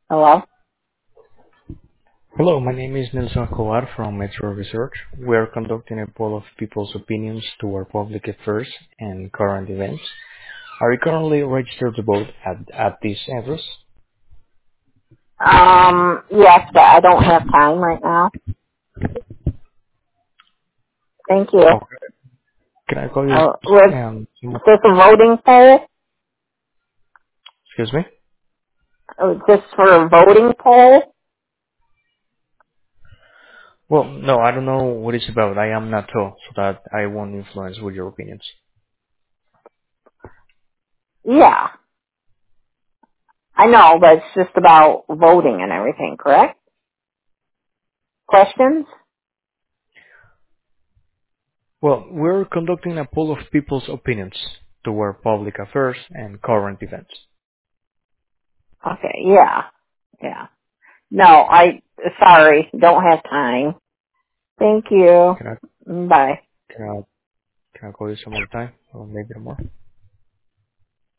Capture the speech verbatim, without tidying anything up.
Hello? Hello, my name is Nelson Escobar from Metro Research. We are conducting a poll of people's opinions toward public affairs and current events. Are you currently registered to vote at, at this address? Um, yes, but I don't have time right now. Thank you. Okay. Can I call you? Uh, was Um, this a voting poll? excuse me? Was this for a voting poll? Well, no, I don't know what it's about. I am not told, so that I won't influence with your opinions. Yeah, I know, but it's just about voting and everything, correct? Questions? Well, we're conducting a poll of people's opinions toward public affairs and current events. Okay, yeah, yeah. No, I, sorry, don't have time. Thank you. Can I, Bye. can I, can I call you some other time? Or maybe more?